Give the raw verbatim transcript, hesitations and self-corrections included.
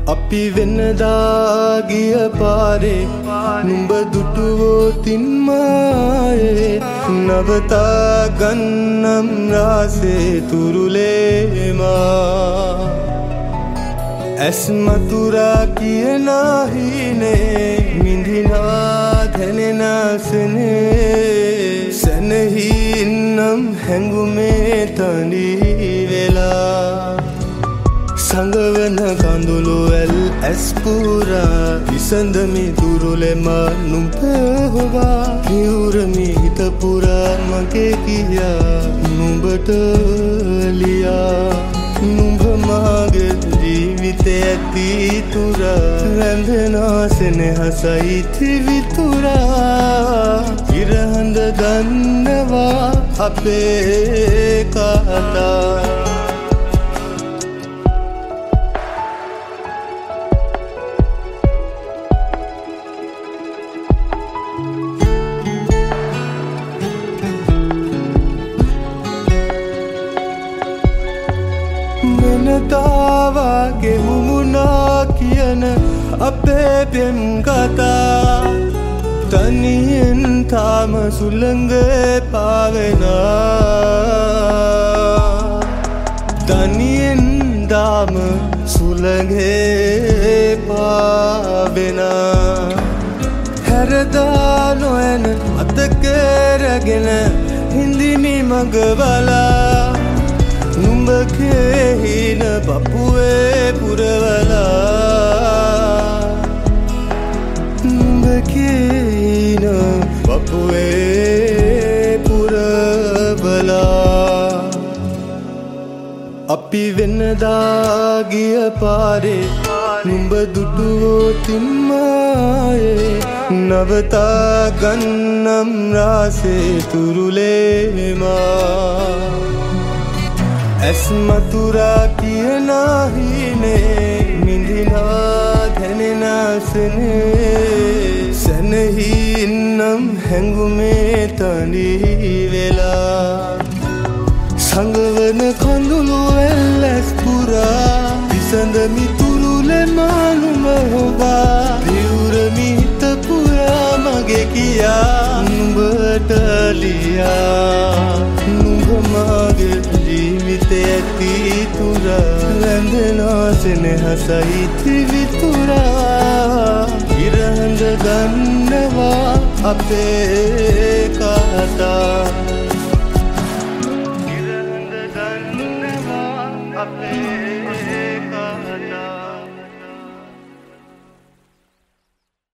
අපි වෙනදා ගිය පාරේ නුඹ දුටුවොතින් මායේ නවතා ගන්නම් රාසේ තුරුලේ මා ඇස් මතුරා කියන හිනේ මිඳිනා දැනෙන සෙනේ සෙනෙහි නම් හැඟුමේ තනි වෙලා සංගවන කඳුළු ඇල් ඇස් පුරා විසඳමි දුරුලෙම නුඹවා නිවුරමි හිත පුරා මගේ කියා නුඹට ලියා නුඹ මාගේ ජීවිතේ ඇති තුරා රැඳෙනා සෙනෙහසයි තිවිතුරා ඉරහඳ ගන්නවා අපේ කතා වෙනදාවගේ මුමුණා කියන අපේ පෙම් කතා තනියෙන් තාම සුළඟේ පාවෙනා තනියෙන් දාම සුළඟේ පාවෙනා හැරදා නොයන අතකරගෙන හිඳිමි මඟ බලා නුඹ කෙහින බපුවේ පුරවලා නුඹ කෙහින බපුවේ පුරවලා අපි වෙනදා ගිය පාරේ නුඹ දුටුවොතින් මායේ නවතා ගන්නම් රාසේ තුරුලේ මා ඇස් මතුරා කියන හිනේ මිඳිනා දැනෙන සෙනේ සෙනෙහි නම් හැඟුමේ තනි වෙලා සංගවන කඳුළු ඇල් ඇස් පුරා විසඳමි තුරුලෙම නුඹවා නිවුරමි හිත පුරා මගේ කියා නුඹට ලියා නුඹ මගේ ජීවිතේ ඇති තුරා රැඳෙනා සෙනෙහසයි තිවිතුරා ඉරහඳ ගන්නවා අපේ කතා ඉරහඳ ගන්නවා අපේ